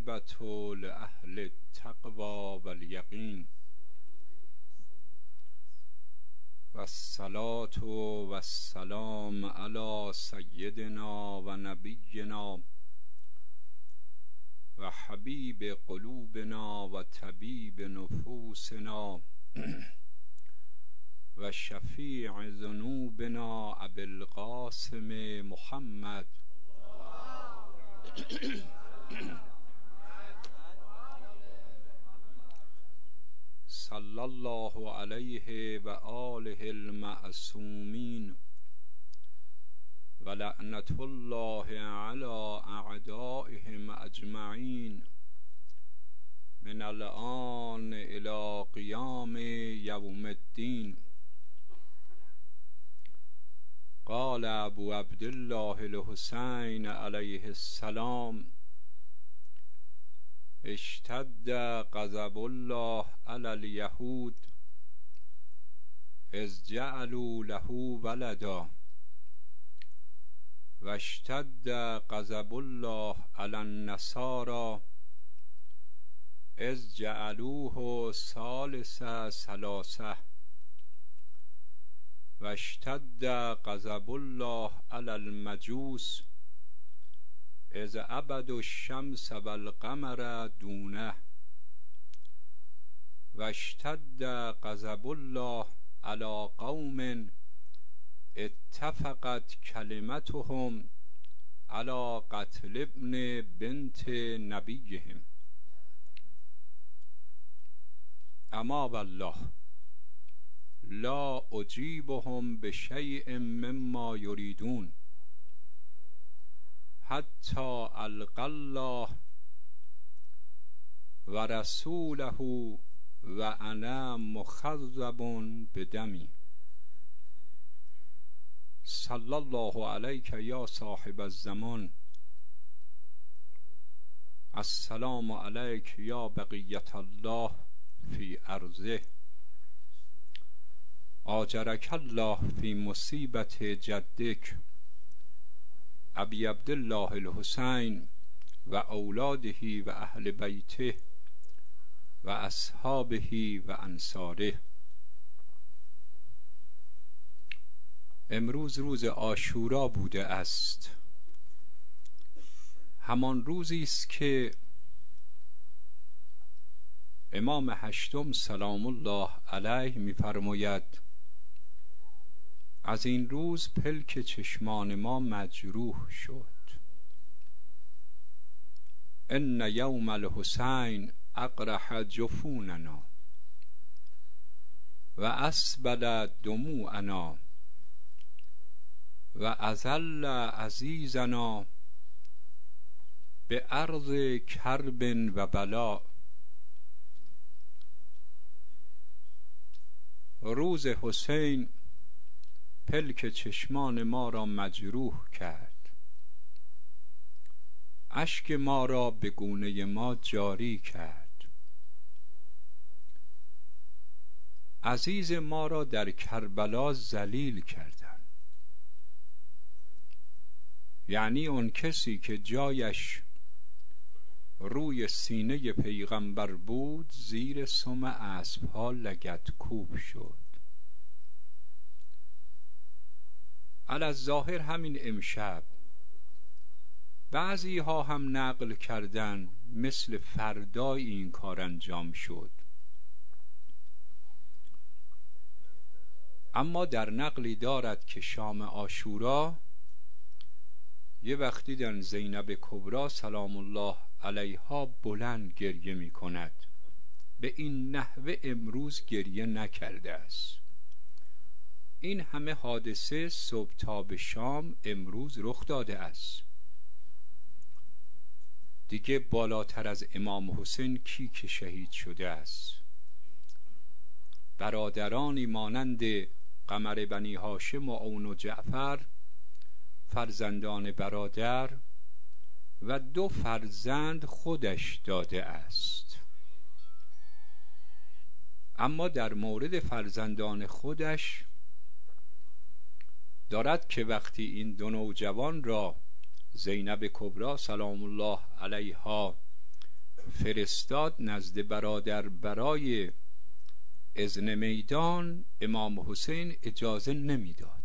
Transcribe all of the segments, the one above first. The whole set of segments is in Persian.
العاقبة لأهل التقوى واليقین والصلاة والسلام على سيدنا و نبينا و حبیب قلوبنا و طبیب نفوسنا و شفیع ذنوبنا ابی القاسم محمد صلی الله علیه و آله المعصومین و لعنت الله علی اعدائهم اجمعین من الآن الی قیام یوم الدین. قال ابو عبدالله الحسین علیه السلام: اشتد غضب الله علی الیهود اذ جعلوا له ولدا و اشتد غضب الله علی النصارى اذ جعلوه ثالث ثلاثه و اشتد غضب الله علی المجوس اذ عبدوا الشمس والقمر دونه و اشتد غضب الله علی قوم اتفقت کلمتهم علی قتل ابن بنت نبیهم. اما والله لا اجیبهم بشیء مما یریدون حتی القی الله و رسوله و انا مخضب بدمی. صلی الله علیک یا صاحب الزمان. السلام علیک یا بقیة الله فی ارضه. آجرک الله فی مصیبت جدک ابی عبدالله الحسین و اولاده و اهل بیته و اصحابه و انصاره. امروز روز عاشورا بوده است، همان روزی است که امام هشتم سلام الله علیه می‌فرماید از این روز پلک چشمان ما مجروح شد. ان یوم الحسین اقرح جفوننا و اسبل دموعنا و اذل عزیزنا به ارض کرب و بلا. روز حسین پلک چشمان ما را مجروح کرد، اشک ما را به گونه ما جاری کرد، عزیز ما را در کربلا ذلیل کردند. یعنی اون کسی که جایش روی سینه پیغمبر بود زیر سم اسب‌ها لگدکوب شد. علی الظاهر همین امشب بعضی ها هم نقل کردن مثل فردای این کار انجام شد، اما در نقلی دارد که شام عاشورا یه وقت دیدن زینب کبری سلام الله علیها بلند گریه می کند. به این نحوه امروز گریه نکرده است. این همه حادثه صبح تا به شام امروز رخ داده است. دیگه بالاتر از امام حسین کی که شهید شده است؟ برادرانی مانند قمر بنی هاشم و عون و جعفر، فرزندان برادر و 2 فرزند خودش داده است. اما در مورد فرزندان خودش دارد که وقتی این 2 نوجوان را زینب کبری سلام الله علیها فرستاد نزد برادر برای اذن میدان، امام حسین اجازه نمیداد.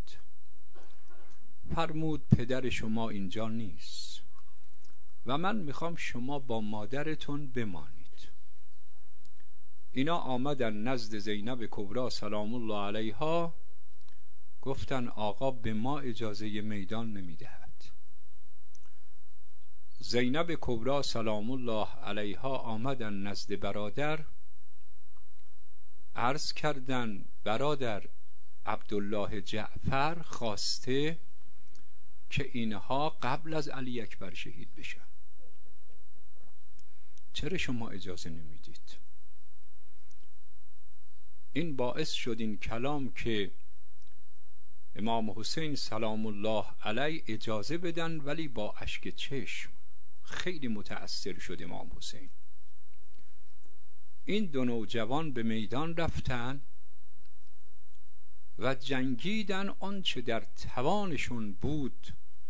فرمود پدر شما اینجا نیست و من میخوام شما با مادرتون بمانید. اینا آمدن نزد زینب کبری سلام الله علیها، گفتن آقا به ما اجازه میدان نمیدهد. زینب کبری سلام الله علیها آمدن نزد برادر، عرض کردن برادر عبدالله جعفر خواسته که اینها قبل از علی اکبر شهید بشن، چرا شما اجازه نمیدید؟ این باعث شد این کلام که امام حسین سلام الله علیه اجازه بدن، ولی با اشک چشم. خیلی متأثر شد امام حسین. این دو نوجوان به میدان رفتن و جنگیدن، آنچه در توانشون بود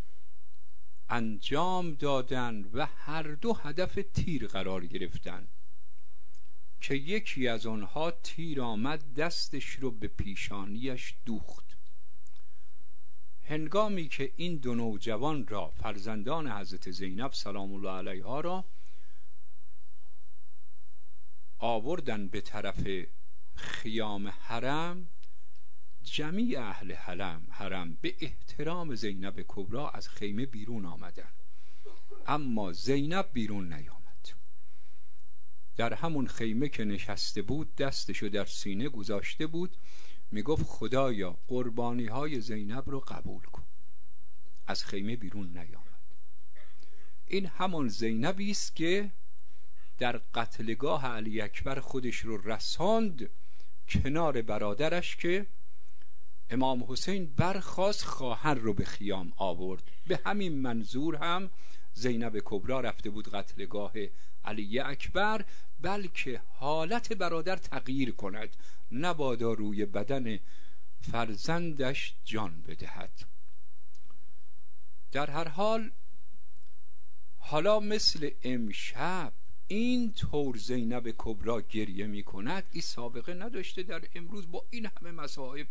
انجام دادن و هر دو هدف تیر قرار گرفتن که یکی از آنها تیر آمد دستش رو به پیشانیش دوخت. هنگامی که این دو نوجوان را، فرزندان حضرت زینب سلام الله علیها را آوردن به طرف خیام حرم، جمیع اهل حرم به احترام زینب کبری از خیمه بیرون آمدن، اما زینب بیرون نیامد. در همون خیمه که نشسته بود دستشو در سینه گذاشته بود، میگفت خدایا قربانی های زینب رو قبول کن. از خیمه بیرون نیامد. این همان زینبی است که در قتلگاه علی اکبر خودش رو رساند کنار برادرش که امام حسین برخاست خواهر رو به خیام آورد. به همین منظور هم زینب کبری رفته بود قتلگاه علی اکبر، بلکه حالت برادر تغییر کند، نبادا روی بدن فرزندش جان بدهد. در هر حال حالا مثل امشب این طور زینب کبری گریه می کند، این سابقه نداشته در امروز با این همه مصائب.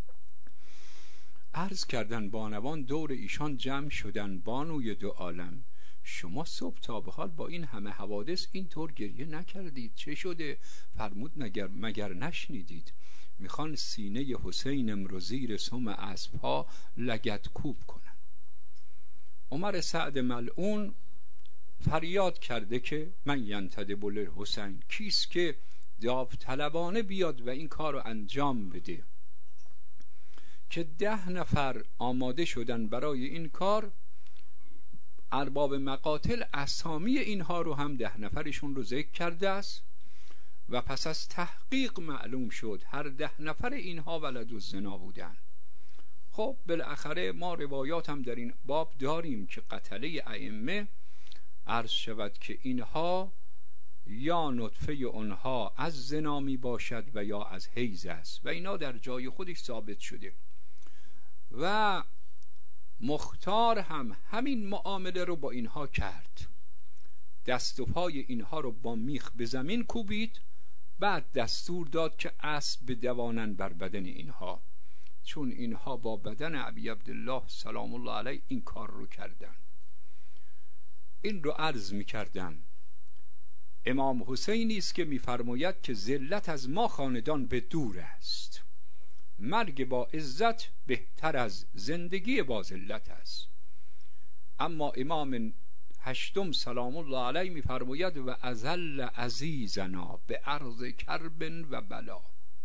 عرض کردن بانوان دور ایشان جمع شدن، بانوی دو عالم شما صبح تا به حال با این همه حوادث این طور گریه نکردید، چه شده؟ فرمود مگر نشنیدید میخوان سینه حسینم رو زیر سم اسبها لگد کوب کنن. عمر سعد ملعون فریاد کرده که من ینتدب للحسین، کیست که داوطلبانه بیاد و این کار رو انجام بده؟ که 10 نفر آماده شدن برای این کار. ارباب مقاتل اسامی اینها رو هم 10 نفرشون رو ذکر کرده است و پس از تحقیق معلوم شد هر 10 نفر اینها ولدالزنا بودن. خب بالاخره ما روایات هم در این باب داریم که قتله ائمه عرض شود که اینها یا نطفه اونها از زنا می باشد و یا از حیض است و اینا در جای خودش ثابت شده. و مختار هم همین معامله رو با اینها کرد، دست و پای اینها رو با میخ به زمین کوبید، بعد دستور داد که اسب بدوانند بر بدن اینها، چون اینها با بدن ابی عبدالله سلام الله علیه این کار رو کردن. این رو عرض می کردم. امام حسینی است که می‌فرماید که ذلت از ما خاندان به دور است، مرگ با عزت بهتر از زندگی با ذلت است. اما امام هشتم سلام الله علیه می‌فرماید و ازل عزیزنا به عرض کرب و بلا،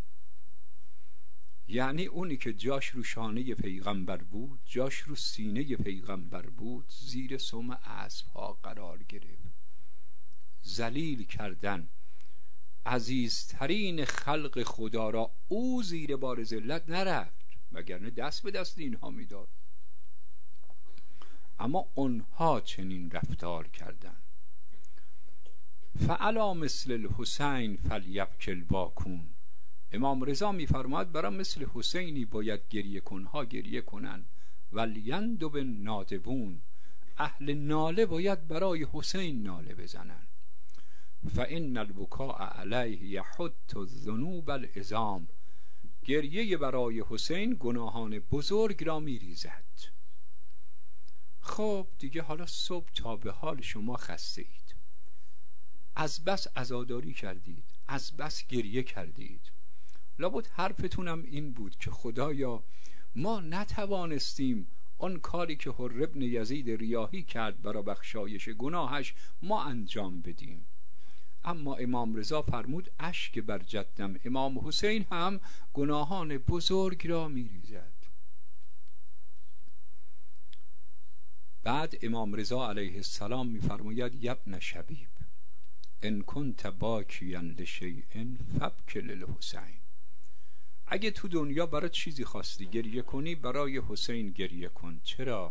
یعنی اونی که جاش رو شانه پیغمبر بود، جاش رو سینه پیغمبر بود، زیر سم اسب‌ها قرار گرفت. ذلیل کردن عزیزترین خلق خدا را، او زیر بار ذلت نرفت، وگرنه دست به دست اینها میداد. اما اونها چنین رفتار کردند. فعلا مثل الحسین فلیبکی الباکون، امام رضا میفرماید برای مثل حسینی باید گریه کنها گریه کنن، ولیندب نادبون، اهل ناله باید برای حسین ناله بزنن. فان البکاء علیه یحط الذنوب العظام، گریه برای حسین گناهان بزرگ را میریزد. خب دیگه حالا صبح تا به حال شما خسته اید، از بس عزاداری کردید، از بس گریه کردید، لابد حرفتونم این بود که خدایا ما نتوانستیم آن کاری که حر ابن یزید ریاحی کرد برای بخشایش گناهش ما انجام بدیم. اما امام رضا فرمود اشک بر جدم امام حسین هم گناهان بزرگ را میریزد. بعد امام رضا علیه السلام میفرماید یبن شبیب ان کنت باکیا لشیء فابک للحسین، اگه تو دنیا برای چیزی خواستی گریه کنی برای حسین گریه کن. چرا؟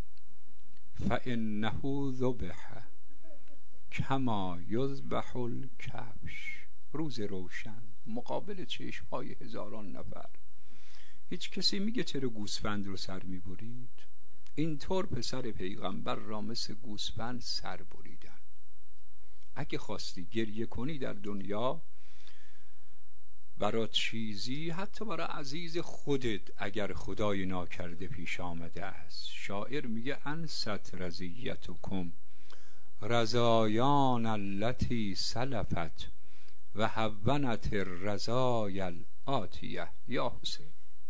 فانه ذبح کما یذبح الکبش، روز روشن مقابل چشم‌های هزاران نفر. هیچ کسی میگه چرا گوسفند رو سر میبرید؟ اینطور پسر پیغمبر را مثل گوسفند سر بریدن. اگه خواستی گریه کنی در دنیا برای چیزی، حتی برای عزیز خودت اگر خدای ناکرده پیش آمده است، شاعر میگه انست رضیتکم رضایان التي سلفت و هونت الرضایا الآتیه. یا حسین،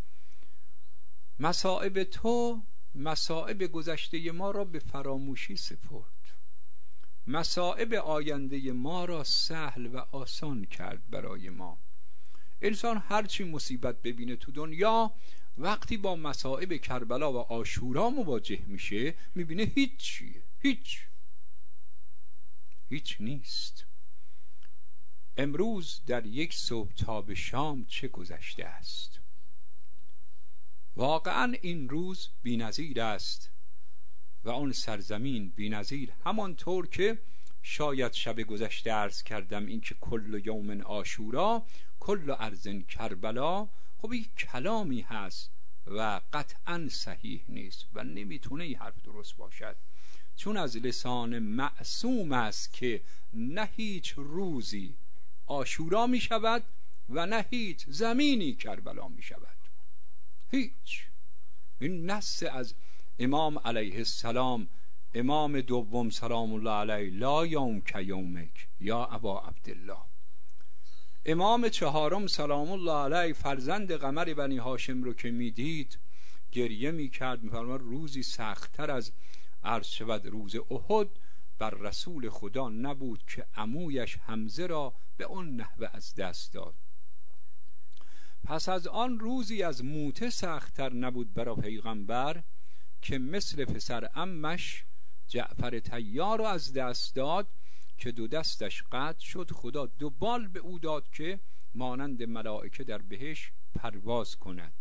مصائب تو مصائب گذشته ما را به فراموشی سپرد، مصائب آینده ما را سهل و آسان کرد برای ما. انسان هرچی مصیبت ببینه تو دنیا، وقتی با مصائب کربلا و عاشورا مواجه میشه میبینه هیچیه، هیچ نیست. امروز در یک صبح تا به شام چه گذشته است؟ واقعا این روز بی‌نظیر است و آن سرزمین بی‌نظیر، همانطور که شاید شب گذشته عرض کردم این که کل یوم عاشورا کل ارض کربلا، خب این کلامی هست و قطعا صحیح نیست و نمیتونه این حرف درست باشد، چون از لسان معصوم است که نه هیچ روزی عاشورا می شود و نه هیچ زمینی کربلا می شود. هیچ. این نص از امام علیه السلام، امام دوم سلام الله علیه، لا یوم که یومک یا ابا عبدالله. امام چهارم سلام الله علیه فرزند قمر بنی هاشم رو که میدید گریه میکرد، میفرماد روزی سخت‌تر از عرض شود روز احد بر رسول خدا نبود که عمویش حمزه را به اون نحوه از دست داد. پس از آن روزی از موته سخت‌تر نبود برای پیغمبر که مثل پسر عمش جعفر طیار رو از دست داد که دو دستش قطع شد، خدا دو بال به او داد که مانند ملائکه در بهشت پرواز کند.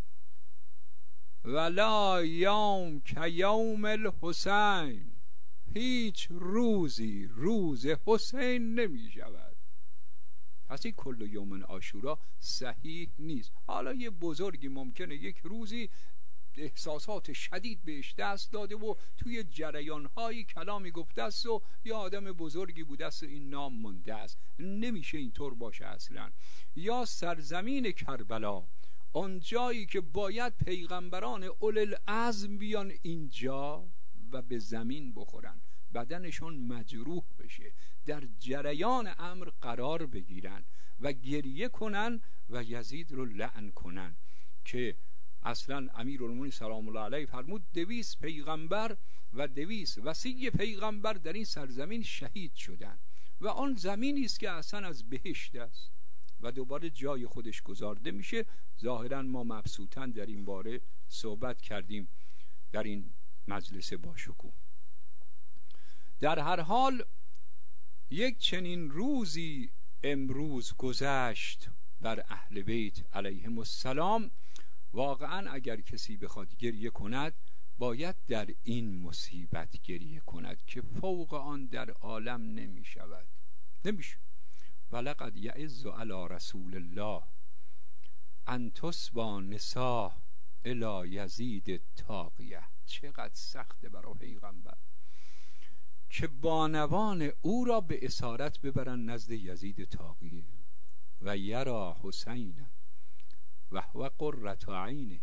ولا یوم که یوم الحسین، هیچ روزی روز حسین نمی شود. پس این کل یوم عاشورا صحیح نیست. حالا یه بزرگی ممکنه یک روزی احساسات شدید بهش دست داده و توی جریان‌های کلامی گفته است و یا آدم بزرگی بوده است و این نام مونده است. نمیشه اینطور باشه اصلا. یا سرزمین کربلا، آن جایی که باید پیغمبران اولوالعزم بیان اینجا و به زمین بخورن، بدنشون مجروح بشه، در جریان امر قرار بگیرن و گریه کنن و یزید رو لعن کنن، که اصلا امیرالمومنین سلام الله علیه فرمود 200 پیغمبر و 200 وصی پیغمبر در این سرزمین شهید شدن و آن زمینی است که اصلا از بهشت است و دوباره جای خودش گذارده میشه. ظاهرا ما مبسوطاً در این باره صحبت کردیم در این مجلس باشکوه. در هر حال یک چنین روزی امروز گذشت بر اهل بیت علیهم السلام. واقعا اگر کسی بخواد گریه کند باید در این مصیبت گریه کند که فوق آن در عالم نمی شود، نمیشه. ولقد یعز علی رسول الله ان تصبا نساء الی یزید الطاغیه. چقدر سخته برای پیغمبر که بانوان او را به اسارت ببرن نزد یزید طاغیه و یرا حسینا و هو قرة عینه،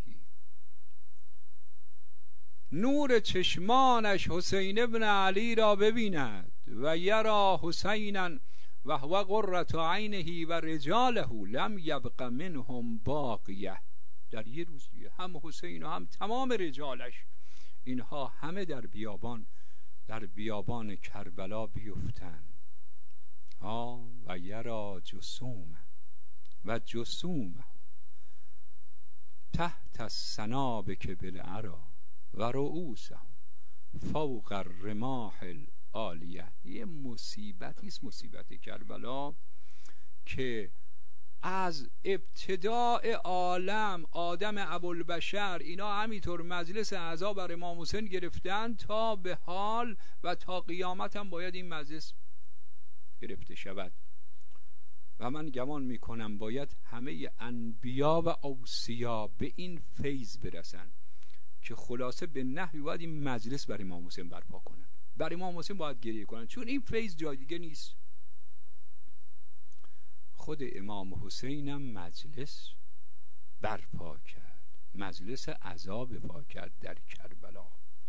نور چشمانش حسین ابن علی را ببیند و یرا حسینا و هو قرة عینه و رجاله لم یبق منهم باقیه. در یه روز دیگه هم حسین و هم تمام رجالش اینها همه در بیابان کربلا بیفتن. و یرا جسوم و جسومه تحت السنابک بالعرا و رؤوسه فوق الرماح العالیه. یه مصیبتی است، مصیبت کربلا، که از ابتداء عالم آدم ابوالبشر اینا همینطور مجلس اعضا بر امام حسین گرفتن تا به حال و تا قیامت هم باید این مجلس گرفته شود. و من گمان میکنم باید همه انبیا و اوصیا به این فیض برسن که خلاصه به نحوی باید این مجلس بر امام حسین برپا کنن، بر امام حسین باید گریه کنن، چون این فیض جای دیگه نیست. خود امام حسین هم مجلس برپا کرد، مجلس عزا برپا کرد در کربلا.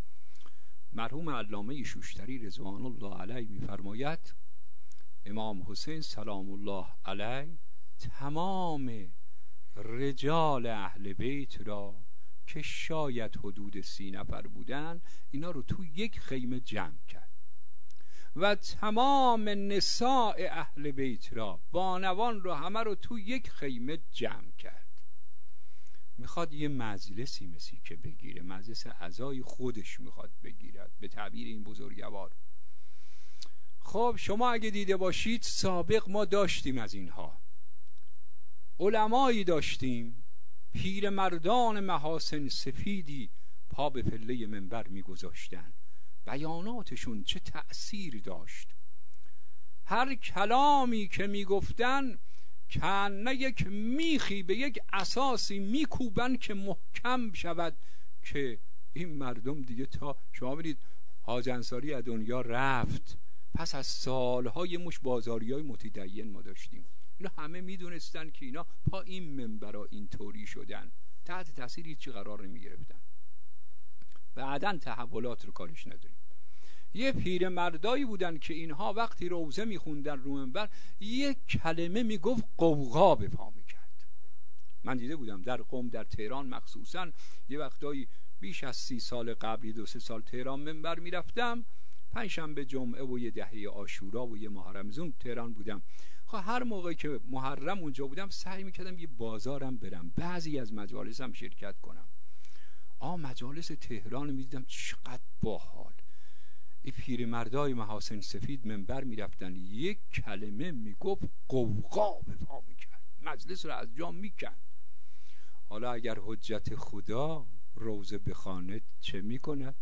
مرحوم علامه شوشتری رضوان الله علیه میفرماید امام حسین سلام الله علیه تمام رجال اهل بیت را که شاید حدود 30 نفر بودن اینا رو تو یک خیمه جمع کرد و تمام نساء اهل بیت را، بانوان رو، همه رو تو یک خیمه جمع کرد. میخواد یه مجلسی مثلی که بگیره، مجلس عزای خودش میخواد بگیرد به تعبیر این بزرگوار. خب شما اگه دیده باشید سابق ما داشتیم از اینها، علمایی داشتیم، پیرمردان محاسن سفیدی پا به پله منبر میگذاشتن، بیاناتشون چه تأثیر داشت. هر کلامی که میگفتن کنه یک میخی به یک اساسی میکوبن که محکم شود که این مردم دیگه، تا شما ببینید حاج انصاری از دنیا رفت، پس از سالهای مش بازاریای متدین ما داشتیم، اینا همه میدونستن که اینا پا این منبرا اینطوری شدن، تحت تاثیر هیچی قرار نمیگرفتن. بعدن تحولات رو کارش نداریم. یه پیر مردایی بودن که اینها وقتی روزه میخوندن رو منبر یک کلمه میگفت قوقا به پا میکرد. من دیده بودم در قم، در تهران مخصوصا، یه وقتایی بیش از 30 سال قبلی 2-3 سال تهران منبر میرفتم، پنجشنبه جمعه و یه دهه عاشورا و یه ماه رمضان تهران بودم. خب هر موقع که محرم اونجا بودم سعی میکردم یه بازارم برم، بعضی از مجالسم شرکت کنم. مجالس تهران میدیدم چقدر باحال، این پیرمردای محاسن سفید منبر میرفتن، یک کلمه میگفت قوقا به پا میکرد، مجلس رو از جا میکن. حالا اگر حجت خدا روزه بخواند چه میکند؟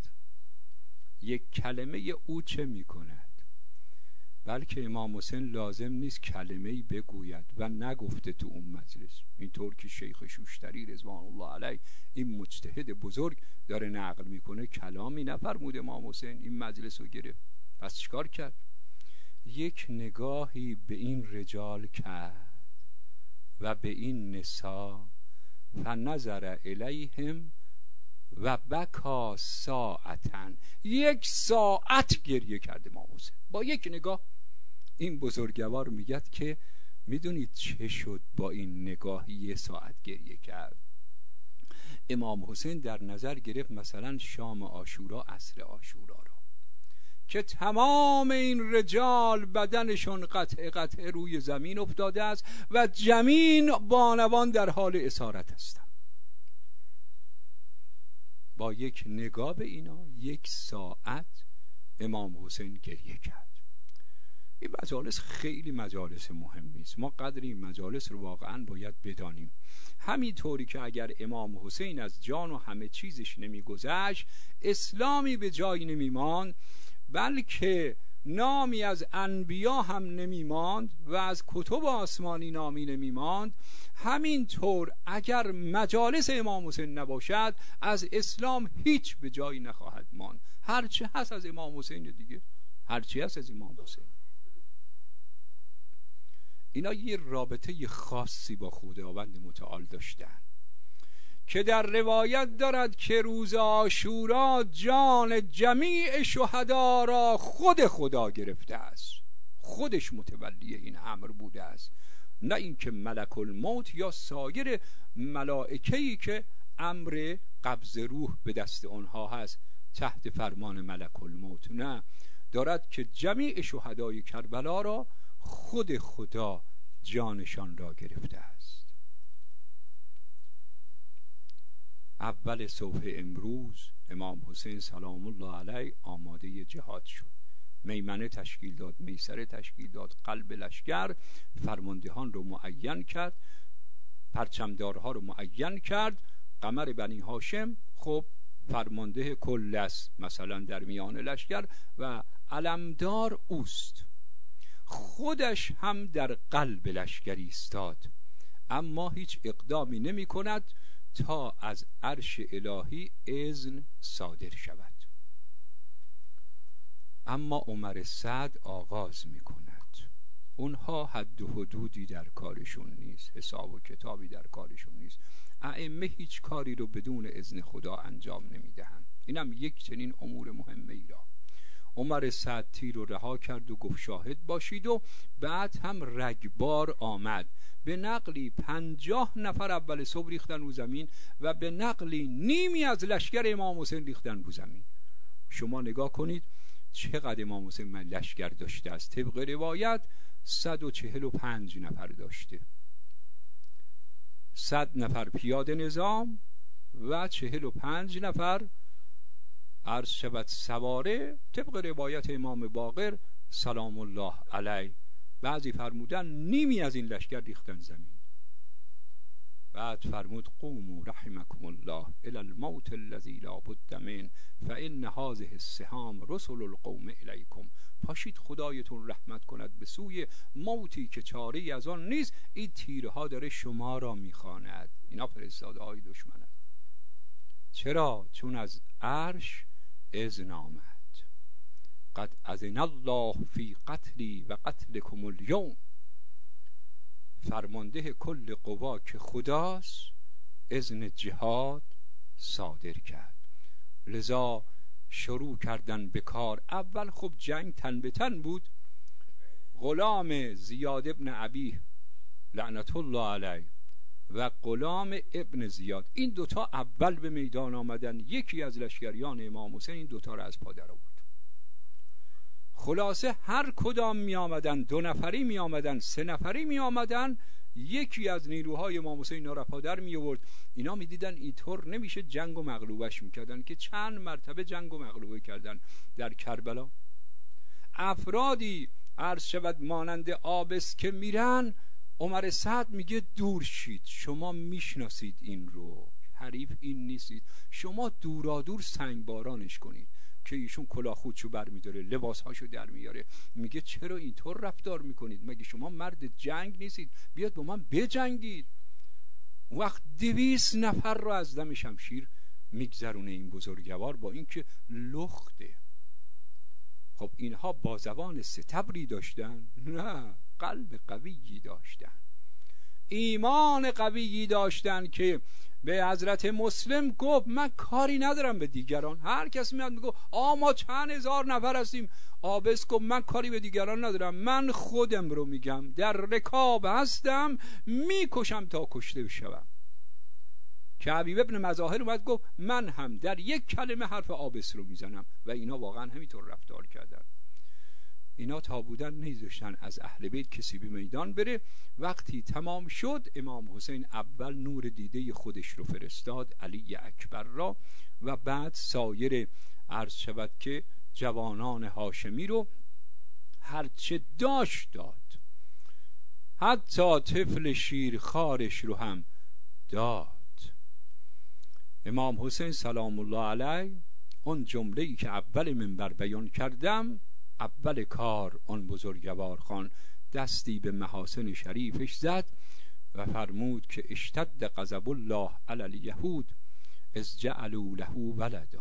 یک کلمه او چه میکند؟ بلکه امام حسین لازم نیست کلمه‌ای بگوید و نگفته تو اون مجلس، اینطور که شیخ شوشتری رضوان الله علیه این مجتهد بزرگ داره نقل میکنه کلامی نفرمود امام حسین، این مجلس رو گرفت. پس چیکار کرد؟ یک نگاهی به این رجال کرد و به این نساء، فنظر الیهم و بکا ساعتن، 1 ساعت گریه کرد امام حسین با یک نگاه. این بزرگوار میگد که میدونید چه شد با این نگاهی 1 ساعت گریه کرد؟ امام حسین در نظر گرفت مثلا شام عاشورا، عصر عاشورا را که تمام این رجال بدنشون قطع قطع روی زمین افتاده است و جمین بانوان در حال اسارت هستند. با یک نگاه به اینا 1 ساعت امام حسین گریه کرد. این مجالس خیلی مجالس مهمی است، ما قدر این مجالس رو واقعا باید بدانیم. همینطوری که اگر امام حسین از جان و همه چیزش نمیگذشت، اسلامی به جای نمیماند، بلکه نامی از انبیا هم نمیماند و از کتب آسمانی نامی نمیماند. همینطور اگر مجالس امام حسین نباشد، از اسلام هیچ به جایی نخواهد ماند. هرچه هست از امام حسین دیگه، هرچی هست از امام حسین. اینا یه رابطه خاصی با خداوند متعال داشتن که در روایت دارد که روز عاشورا جان جمیع شهدا را خود خدا گرفته است، خودش متولی این امر بوده است، نه اینکه ملک الموت یا سایر ملائکه‌ای که امر قبض روح به دست آنها هست تحت فرمان ملک الموت، نه، دارد که جمیع شهدای کربلا را خود خدا جانشان را گرفته است. اول صبح امروز امام حسین سلام الله علیه آماده جهاد شد. میمنه تشکیل داد، میسره تشکیل داد، قلب لشکر فرماندهان رو معین کرد، پرچمدارها رو معین کرد. قمر بنی هاشم خب فرمانده کل است مثلا در میان لشکر و علمدار اوست. خودش هم در قلب لشکر ایستاد، اما هیچ اقدامی نمی کند تا از عرش الهی اذن صادر شود. اما عمر سعد آغاز می کند. اونها حد و حدودی در کارشون نیست، حساب و کتابی در کارشون نیست. ائمه هیچ کاری رو بدون اذن خدا انجام نمی دهند. اینم یک چنین امور مهمه ای را عمر سعد تیر رو رها کرد و گفت شاهد باشید و بعد هم رگبار آمد. به نقلی 50 نفر اول صبح ریختن رو زمین و به نقلی نیمی از لشکر امام حسین ریختن رو زمین. شما نگاه کنید چقدر امام حسین لشکر داشته است. طبق روایت 145 نفر داشته، 100 نفر پیاده نظام و 45 نفر عرض شود سواره، طبق روایت امام باقر سلام الله علیه. بعضی فرمودن نیمی از این لشکر ریختن زمین. بعد فرمود قوموا رحمکم الله الی الموت الذی لا بد من فان هذه السهام رسل القوم الیکم. پاشید خدایتون رحمت کند به سوی موتی که چاره‌ای از آن نیست. این تیرها داره شما را میخواند. اینا فرستاده های دشمنند. چرا؟ چون از عرش اذن آمد. قد اذن الله فی قتلی و قتلکم الیوم. فرمانده کل قوا که خداست اذن جهاد صادر کرد. لذا شروع کردن به کار. اول خب جنگ تن به تن بود. غلام زیاد ابن ابی لعنت الله علیه و غلام ابن زیاد، این دوتا اول به میدان آمدن. یکی از لشکریان امام حسین این دوتا را از پا در آورد. خلاصه هر کدام می آمدن، 2 نفری می آمدن، 3 نفری می آمدن، یکی از نیروهای امام حسین اینا را پادر می آورد. اینا می دیدن اینطور نمیشه، جنگ و مغلوبش می کردن که چند مرتبه جنگ و مغلوبه کردن در کربلا. افرادی عرض شود مانند آبس که میرن، عمر سعد میگه دور شید، شما میشناسید این رو، حریف این نیستید، شما دورادور سنگ بارانش کنید. که ایشون کلاه خودشو بر میداره، لباسهاشو در میاره، میگه چرا اینطور رفتار میکنید؟ مگه شما مرد جنگ نیستید؟ بیاد با من بجنگید. وقت 200 نفر رو از دم شمشیر میگذرونه این بزرگوار، با اینکه لخته. خب اینها بازوان ستبری داشتن؟ نه، قلب قویی داشتن، ایمان قویی داشتن که به حضرت مسلم گفت من کاری ندارم به دیگران. هر کسی میاد میگه ما چند هزار نفر هستیم، آبس گفت من کاری به دیگران ندارم، من خودم رو میگم، در رکاب هستم، میکشم تا کشته بشم. که حبیب ابن مظاهر اومد گفت من هم در یک کلمه حرف آبس رو میزنم، و اینا واقعا همینطور رفتار کردن. اینا تا بودن نیذاشتن از اهل بیت کسی به میدان بره. وقتی تمام شد امام حسین اول نور دیده خودش رو فرستاد، علی اکبر را، و بعد سایر عرض شود که جوانان هاشمی رو هرچه داشت داد، حتی طفل شیرخوارش رو هم داد. امام حسین سلام الله علیه اون جمله‌ای که اول منبر بیان کردم، اول کار اون بزرگوار خان دستی به محاسن شریفش زد و فرمود که اشتد غضب الله علی الیهود اذ جعلوا له ولدا.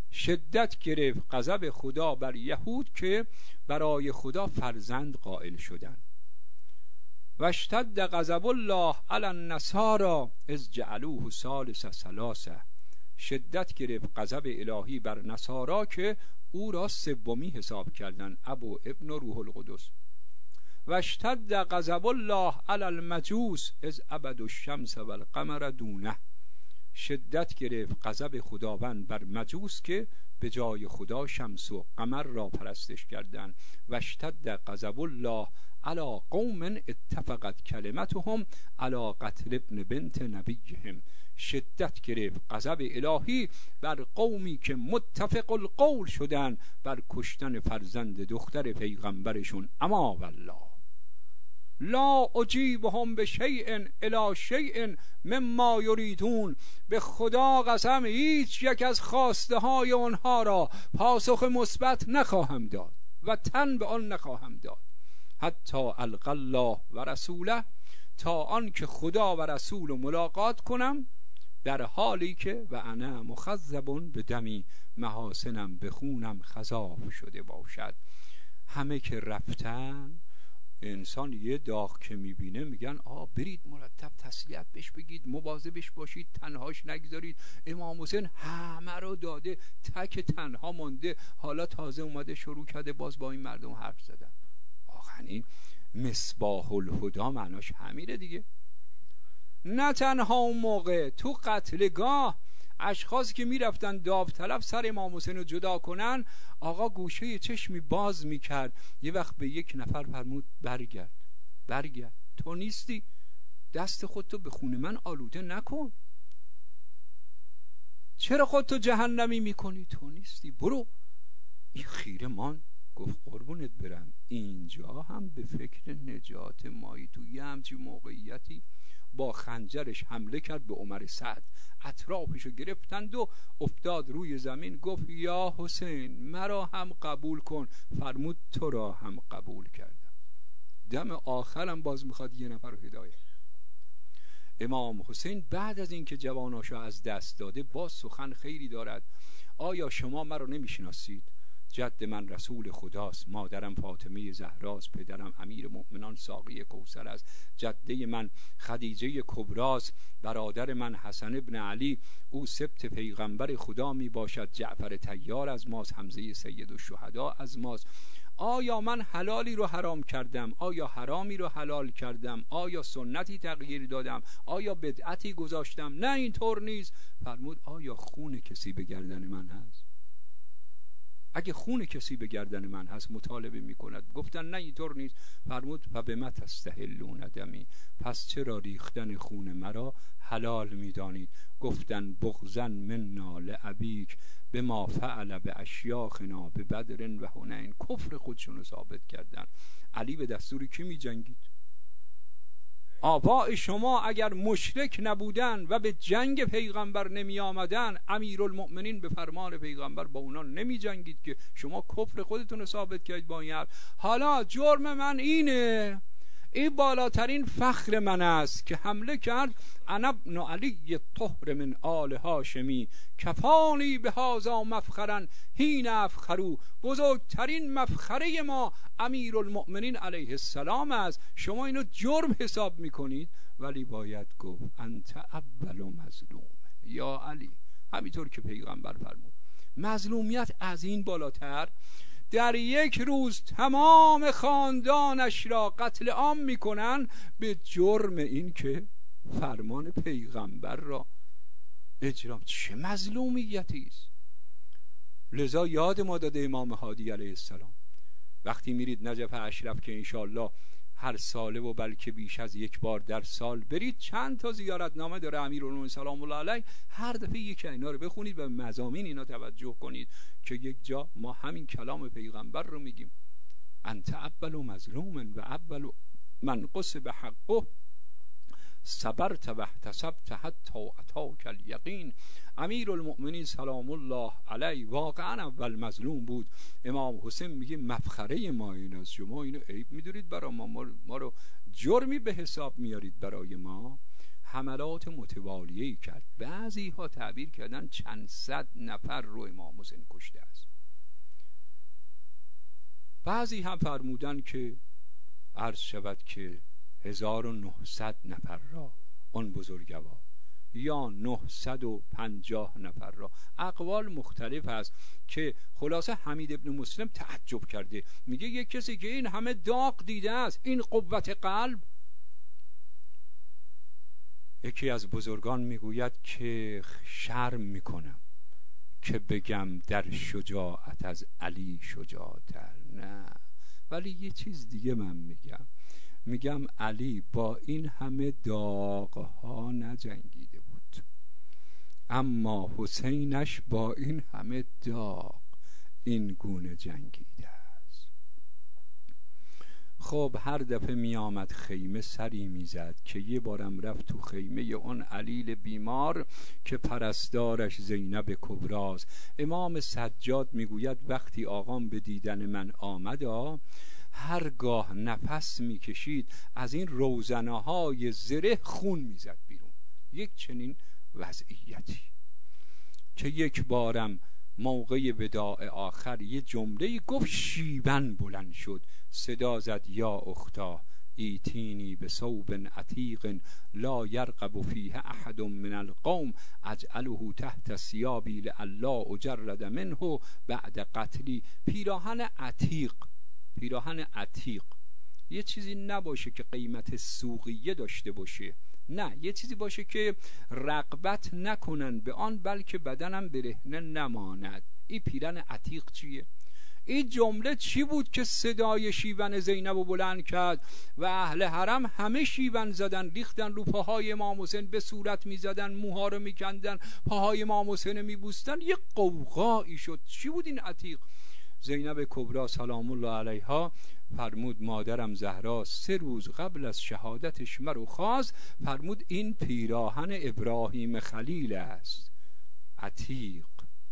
شدت گرفت غضب خدا بر یهود که برای خدا فرزند قائل شدند. و اشتد غضب الله علی النصارى اذ جعلوه ثالث ثلاثه. شدت گرفت غضب الهی بر نصارا که او را سومی حساب کردند، ابو ابن روح القدس. و اشتد غضب الله علی المجوس اذ عبدوا الشمس والقمر دونه. شدت گرفت غضب خداوند بر مجوس که به جای خدا شمس و قمر را پرستش کردند. و اشتد غضب الله علی قوم اتفقت کلمتهم علی قتل ابن بنت نبیهم. شدت گرفت غضب الهی بر قومی که متفق القول شدند بر کشتن فرزند دختر پیغمبرشون. اما والله لا اجیبهم بشیء الی شیء مما یریدون. به خدا قسم هیچ یک از خواسته های آنها را پاسخ مثبت نخواهم داد و تن به آن نخواهم داد، حتی القی الله و رسوله، تا آن که خدا و رسول رو ملاقات کنم، در حالی که و انا مخضب به دمی، محاسنم به خونم خضاب شده باشد. همه که رفتن، انسان یه داغ که میبینه میگن برید مرتب تسلیت بهش بگید، مواظبش باشید، تنهاش نگذارید. امام حسین همه رو داده، تک تنها مانده، حالا تازه اومده شروع کرده باز با این مردم حرف زدن. این مصباح الهدی معناش همینه دیگه. نه تنها اون موقع تو قتلگاه اشخاصی که میرفتن داوطلب سر امام حسین رو جدا کنن، آقا گوشه چشمی باز میکرد، یه وقت به یک نفر فرمود برگرد، تو نیستی، دست خودتو به خون من آلوده نکن، چرا خودتو جهنمی میکنی، تو نیستی، برو. این خیره مان گفت قربونت برم، اینجا هم به فکر نجات مایی. تو یه همچین موقعیتی با خنجرش حمله کرد به عمر سعد، اطرافشو گرفتند و افتاد روی زمین. گفت یا حسین مرا هم قبول کن. فرمود تو را هم قبول کردم. دم آخرم باز میخواد یه نفر رو هدایت. امام حسین بعد از اینکه جواناشو از دست داده باز سخن خیری دارد. آیا شما مرا نمیشناسید؟ جد من رسول خداست، مادرم فاطمه زهراست، پدرم امیر مؤمنان ساقی کوثر است، جده من خدیجه کبراست، برادر من حسن ابن علی او سبط پیغمبر خدا می باشد، جعفر طیار از ماست، حمزه سید الشهدا از ماست. آیا من حلالی رو حرام کردم؟ آیا حرامی رو حلال کردم؟ آیا سنتی تغییر دادم؟ آیا بدعتی گذاشتم؟ نه اینطور نیست. فرمود آیا خون کسی به گردن من هست؟ اگه خون کسی به گردن من هست مطالبه میکند. گفتن نه اینطور نیست. فرمود فبما تستحلون دمی، پس چرا ریختن خون مرا حلال میدانید؟ گفتن بغضا منا لابیک بما فعل باشیاخنا ببدر و حنین. کفر خودشون رو ثابت کردن. علی به دستور کی میجنگید؟ آباء شما اگر مشرک نبودن و به جنگ پیغمبر نمی آمدن، امیرالمؤمنین به فرمان پیغمبر با اونا نمی جنگید که شما کفر خودتون رو ثابت کردید با این حرف. حالا جرم من اینه، این بالاترین فخر من است که حمله کرد انا ابن علی طهر من آل هاشمی کفانی بهذا مفخرا حین افخروا. بزرگترین مفخره ما امیرالمؤمنین علیه السلام است، شما اینو جرم حساب میکنید. ولی باید گفت انت اول مظلوم یا علی، همینطور که پیغمبر فرمود. مظلومیت از این بالاتر، در یک روز تمام خاندانش را قتل عام میکنن به جرم این که فرمان پیغمبر را اجرا. چه مظلومیتی است. لذا یاد ما داده امام هادی علیه السلام، وقتی میرید نجف اشرف که انشالله هر ساله و بلکه بیش از یک بار در سال برید، چند تا زیارتنامه داره امیرالمومنین سلام الله علیه، هر دفعه یکی اینا رو بخونید و مضامین اینا توجه کنید که یک جا ما همین کلام پیغمبر رو میگیم. انت اول مظلوم و اول من قصب حقه صبرت و احتسبت حتی اتاک الیقین. امیرالمؤمنین سلام الله علیه واقعا اول مظلوم بود. امام حسین میگه مفخره ما این است، شما اینو عیب میدونید برای ما رو جرمی به حساب میارید برای ما. حملات متوالیه‌ای کرد. بعضی ها تعبیر کردن چند صد نفر رو امام حسین کشته است. بعضی هم فرمودن که عرض شود که 1900 نفر را اون بزرگوار یا 950 نفر را. اقوال مختلف است که خلاصه حمید ابن مسلم تعجب کرده، میگه یک کسی که این همه داغ دیده است، این قوت قلب. یکی از بزرگان میگوید که شرم میکنم که بگم در شجاعت از علی شجاعتر، نه، ولی یه چیز دیگه من میگم علی با این همه داغ‌ها نجنگیده بود، اما حسینش با این همه داغ این گونه جنگیده است. خب هر دفعه می آمد خیمه سری می زد که یه بارم رفت تو خیمه اون علیل بیمار که پرستارش زینب کبراست. امام سجاد می گوید وقتی آقام به دیدن من آمد هرگاه نفس می کشید از این روزنه های زره خون می زد بیرون. یک چنین وضعیتی که یک بارم موقع وداع آخر یه جمله گفت، شیون بلند شد، صدا زد یا اختا ایتینی به ثوب عتیق لا یرقب فیه احد من القوم اجعله تحت ثیابی لئلا اجرد منه بعد قتلی. پیراهن عتیق یه چیزی نباشه که قیمت سوقیه داشته باشه، نه، یه چیزی باشه که رغبت نکنن به آن بلکه بدنم برهنه نماند. این پیرن عتیق چیه؟ این جمله چی بود که صدای شیون زینب رو بلند کرد و اهل حرم همه شیون زدن، ریختن رو پاهای امام حسین، به صورت می زدن، موها رو می کندن، پاهای امام حسین می بوستن. یه قوقایی شد. چی بود این عتیق؟ زینب کبری سلام الله علیها فرمود مادرم زهرا 3 روز قبل از شهادتش مرو خواست، فرمود این پیراهن ابراهیم خلیل است، عتیق،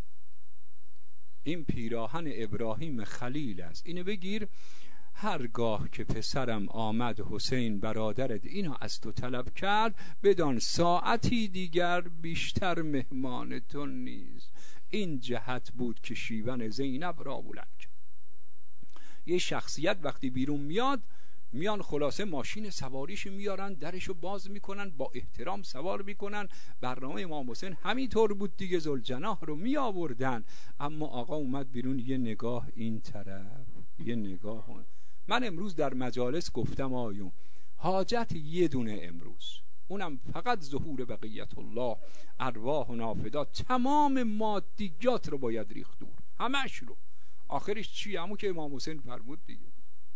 این پیراهن ابراهیم خلیل است، اینو بگیر. هرگاه که پسرم آمد حسین برادرت اینو از تو طلب کرد، بدان ساعتی دیگر بیشتر مهمانتون نیست. این جهت بود که شیون زینب را بلند کرد. یه شخصیت وقتی بیرون میان خلاصه ماشین سواریش میارن، درشو باز میکنن، با احترام سوار میکنن. برنامه امام حسین همینطور بود دیگه، ذوالجناح رو میآوردن. اما آقا اومد بیرون، یه نگاه این طرف، یه نگاه اون. من امروز در مجالس گفتم آیون حاجت یه دونه امروز، اونم فقط ظهور بقیت الله ارواحنا فدا. تمام مادیات رو باید ریخت دور، همش رو. آخرش چی؟ همون که امام حسین فرمود دیگه،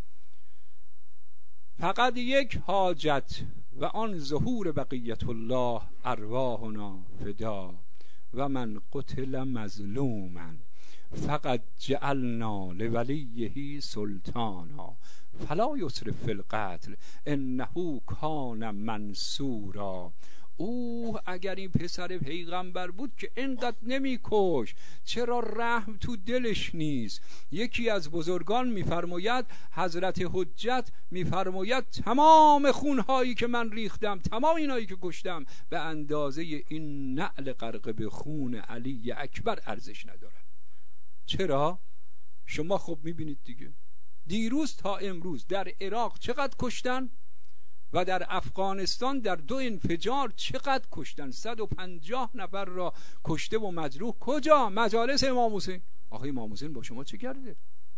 فقط یک حاجت و آن ظهور بقیت الله ارواحنا فدا و من قتل مظلوما فقط جعلنا لولیه سلطانا فلا یسرف فی القتل انه کان منصورا. اگر این پسر پیغمبر بود که اینقدر نمیکش، چرا رحم تو دلش نیست؟ یکی از بزرگان میفرماید، حضرت حجت میفرماید تمام خونهایی که من ریختم، تمام اینایی که کشتم، به اندازه این نعل غرق به خون علی اکبر ارزش ندارد. چرا؟ شما خب میبینید دیگه، دیروز تا امروز در عراق چقدر کشتن و در افغانستان در 2 انفجار چقدر کشتن. 150 نفر را کشته و مجروح. کجا؟ مجالس امام حسین. آخه امام حسین با شما چه کرده؟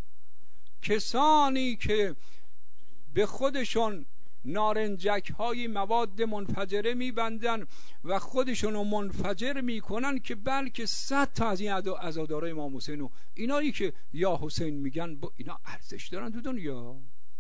کسانی که به خودشون نارنجک های مواد منفجره میبندن و خودشون رو منفجر میکنن که بلکه 100 تا از این عزادارای امام حسین و اینایی که یا حسین میگن با اینا ارزش دارن تو دنیا.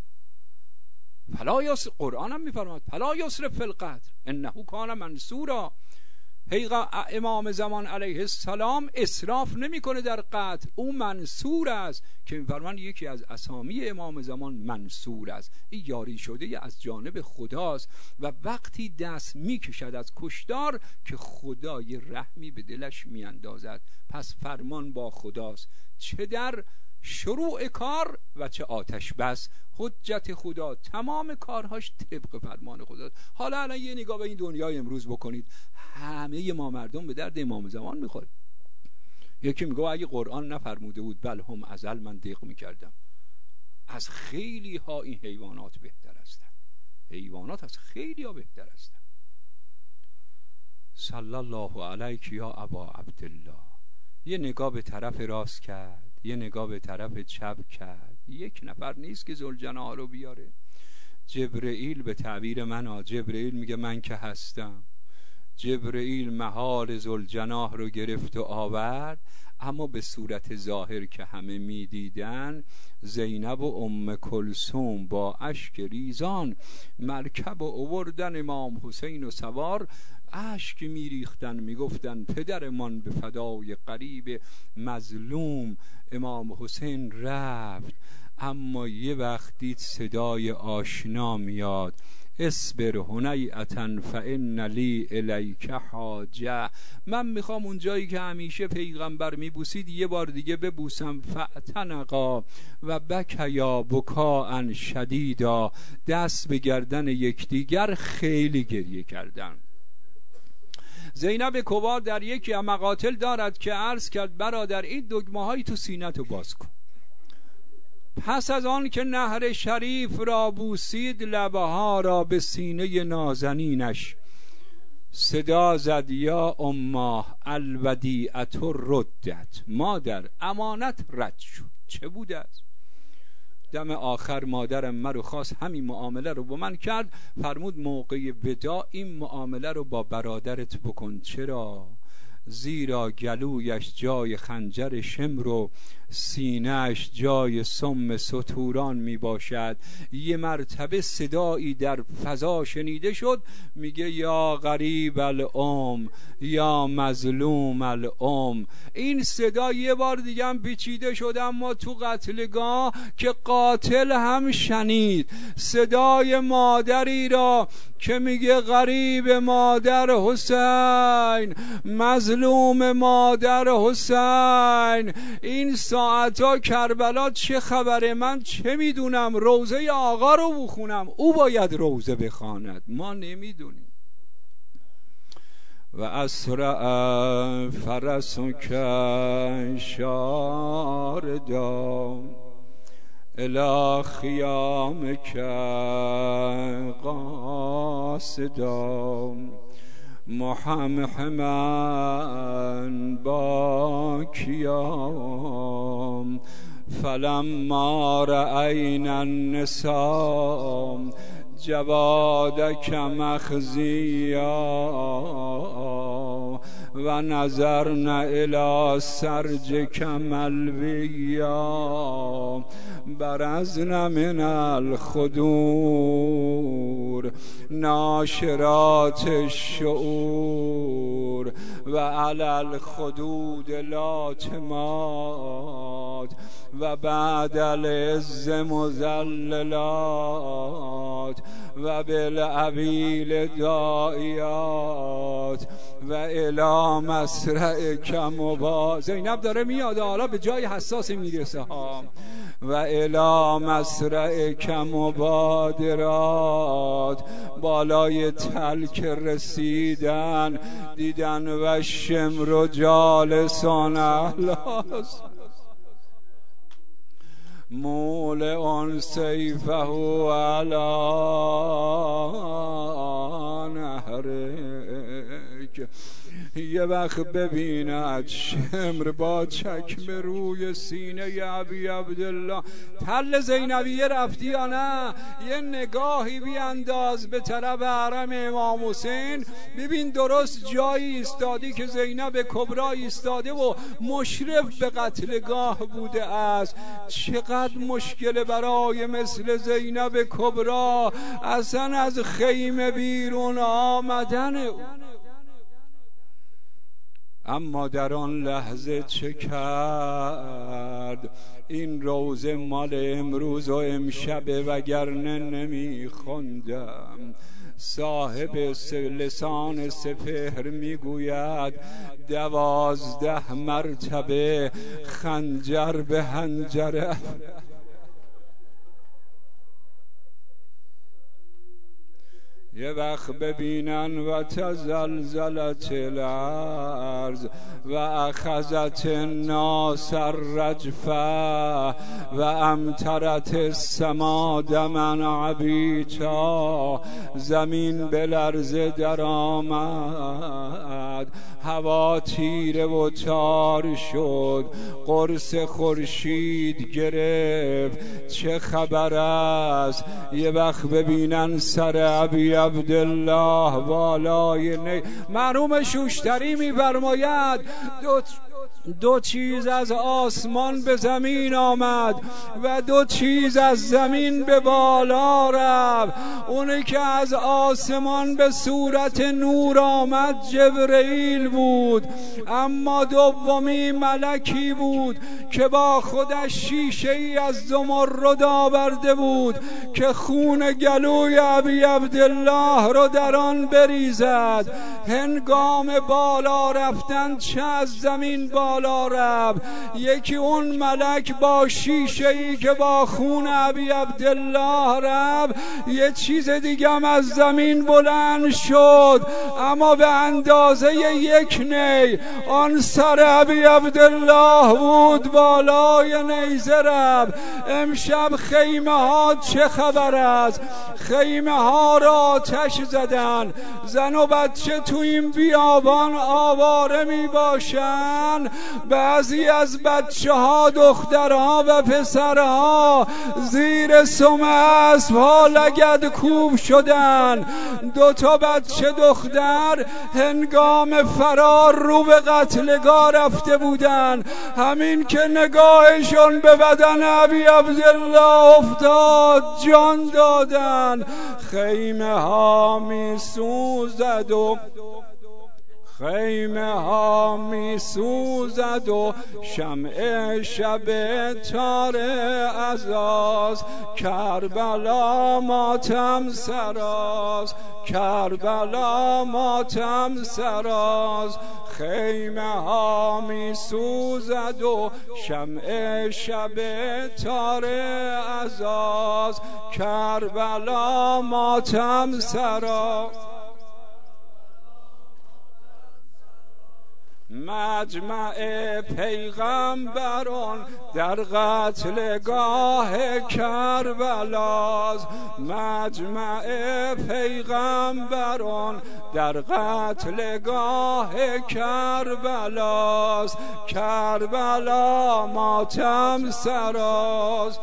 قرآن هم میفرماد فلا یسرف فی القتل انه کان منصورا. امام زمان علیه السلام اسراف نمیکنه در قتل، او منصور است که میفرمان یکی از اسامی امام زمان منصور است. این یاری شده از جانب خداست و وقتی دست میکشد از کشتار که خدا یه رحمی به دلش میاندازد. پس فرمان با خداست، چه در شروع کار و چه آتش بس حجت خدا، تمام کارهاش طبق فرمان خدا. حالا الان یه نگاه به این دنیای امروز بکنید، همه ما مردم به درد امام زمان میخوریم. یکی میگه اگه قرآن نفرموده بود بل هم ازل من دیق میکردم. از خیلی ها این حیوانات بهتر هستن، حیوانات از خیلی ها بهتر هستن. صلی الله علیک یا ابا عبدالله. یه نگاه به طرف راست کرد، یه نگاه به طرف چپ کرد. یک نفر نیست که ذوالجناح رو بیاره. جبرئیل به تعبیر من جبرئیل میگه من که هستم. جبرئیل محال ذوالجناح رو گرفت و آورد، اما به صورت ظاهر که همه میدیدن زینب و ام کلثوم با اشک ریزان مرکب و آوردن امام حسین و سوار، اشک میریختن میگفتن پدرمان به فدای قریب مظلوم. امام حسین رفت، اما یه وقت دید صدای آشنا میاد، اصبر هنیئة فان لی الیک حاجه. من میخوام اون جایی که همیشه پیغمبر میبوسید یه بار دیگه ببوسم. فاعتنقا و بکیا بکاء شدیدا. دست به گردن یکدیگر خیلی گریه کردن. زینب کبار در یکی از مقاتل دارد که عرض کرد برادر این دگمه های تو سینه‌تو باز کن. پس از آن که نهر شریف را بوسید لبه ها را به سینه نازنینش صدا زد یا اماه الودیعة ردت. مادر امانت رد شد. چه بوده است؟ دم آخر مادرم مرو خواست همین معامله رو با من کرد، فرمود موقع وداع این معامله رو با برادرت بکن. چرا؟ زیرا گلویش جای خنجر شمر و سینه‌اش جای سم ستوران می باشد. یه مرتبه صدایی در فضا شنیده شد میگه یا غریب الام یا مظلوم الام. این صدا یه بار دیگه هم پیچیده شد، اما تو قتلگاه که قاتل هم شنید صدای مادری را که میگه غریب مادر حسین، مظلوم مادر حسین. این ساعتا کربلا چه خبره؟ من چه میدونم؟ روزه آقا رو بخونم، او باید روزه بخواند، ما نمیدونیم. و اسرع فرسک شاردا الی خیامک قاصدا محمحما باکیا فلما رأینا النساء جوادک مخزیا و نظرن الی سرجک ملویا برزن من الخدور ناشرات الشعور و علی الخدود لاتمات و بعد العز مذللات و بالعویل داعیات و الی مسرعک مبا. زینب داره میاد، حالا به جای حساس میرسه ها. و الی مسرعک مبادرات، بالای تلک رسیدن دیدن و شمر جالسان احلاس مولع سیفه علی نهرک. یه وقت ببیند شمر با چکمه روی سینه ابی عبدالله. تل زینبیه رفتی یا نه؟ یه نگاهی بیانداز به طرف حرم امام حسین، ببین درست جایی ایستادی که زینب کبرا ایستاده و مشرف به قتلگاه بوده است. چقدر مشکل برای مثل زینب کبرا اصلا از خیمه بیرون آمدن. اما در آن لحظه چه کرد؟ این روزه مال امروز و امشبه وگرنه نمی خوندم. صاحب لسان سپهر میگوید 12 مرتبه خنجر به حنجره. یه وقت ببینن و تزلزلت الارض و اخذت الناس الرجفه و امطرت السما دما عبیتا. زمین به لرزه در آمد، هوا تیره و تار شد، قرص خورشید گرفت. چه خبر است؟ یه وقت ببینن سر ابی عبدالله بالای مرحوم شوشتری می‌فرماید دو چیز از آسمان به زمین آمد و 2 چیز از زمین به بالا رفت. اونی که از آسمان به صورت نور آمد جبرئیل بود، اما دومی ملکی بود که با خودش شیشه ای از زمرد آورده بود که خون گلوی ابی عبدالله رو در آن بریزد. هنگام بالا رفتن چه از زمین بالا رفت؟ یکی اون ملک با شیشه ای که با خون ابی عبدالله رفت، یه چیز دیگه هم از زمین بلند شد اما به اندازه 1 نی. آن سر ابی عبدالله بود بالای نیزه رفت. امشب خیمه ها چه خبر است؟ خیمه ها را آتش زدن، زن و بچه تو این بیابان آواره می باشن. بعضی از بچه ها دخترها و پسرها زیر سم اسب ها لگدکوب شدن. 2 تا بچه دختر هنگام فرار رو به قتلگاه رفته بودن. همین که نگاهشون به بدن ابی عبدالله افتاد جان دادن. خیمه ها می سوزد و خیمه ها می سوزد و شمع شب تار عزاست. کربلا ماتم سراست، کربلا ماتم سراست. خیمه ها می سوزد و شمع شب تار عزاست. کربلا ماتم سراست. مجمع پیغمبران در قتلگاه کربلاست. مجمع پیغمبران در قتلگاه کربلاست. کربلا ماتم سراست.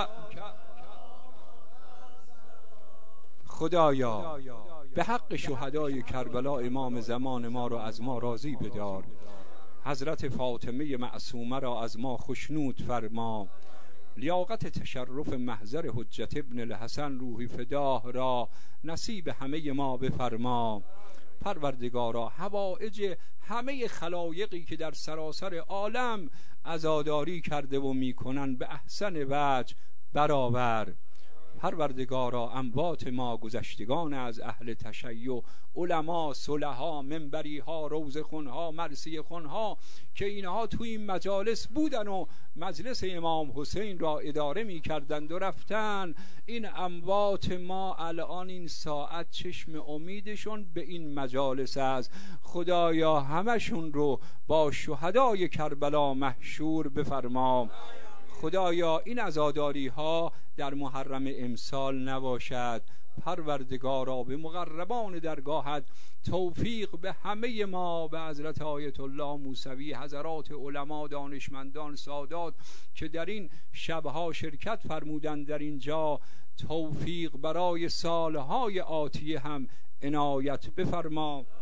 خدایا به حق شهدای کربلا امام زمان ما را از ما راضی بدار. حضرت فاطمه معصومه را از ما خشنود فرما. لیاقت تشرف محضر حجت ابن الحسن روحی فداه را نصیب همه ما بفرما. پروردگارا حوائج همه خلایقی که در سراسر عالم عزاداری کرده و میکنن به احسن وجه برآور. پروردگارا اموات ما گذشتگان از اهل تشیع، علما، صلحا، منبری ها، روضه خونها، مرثیه خونها که اینها تو این مجالس بودن و مجلس امام حسین را اداره می کردند و رفتن، این اموات ما الان این ساعت چشم امیدشون به این مجالس است. خدایا همشون رو با شهدای کربلا محشور بفرما. خدایا این عزاداری ها در محرم امسال نباشد. پروردگارا به مقربان درگاهت توفیق به همه ما، به حضرت آیت الله موسوی، حضرات علما، دانشمندان، سادات که در این شبها شرکت فرمودند در اینجا، توفیق برای سالهای آتیه هم عنایت بفرما.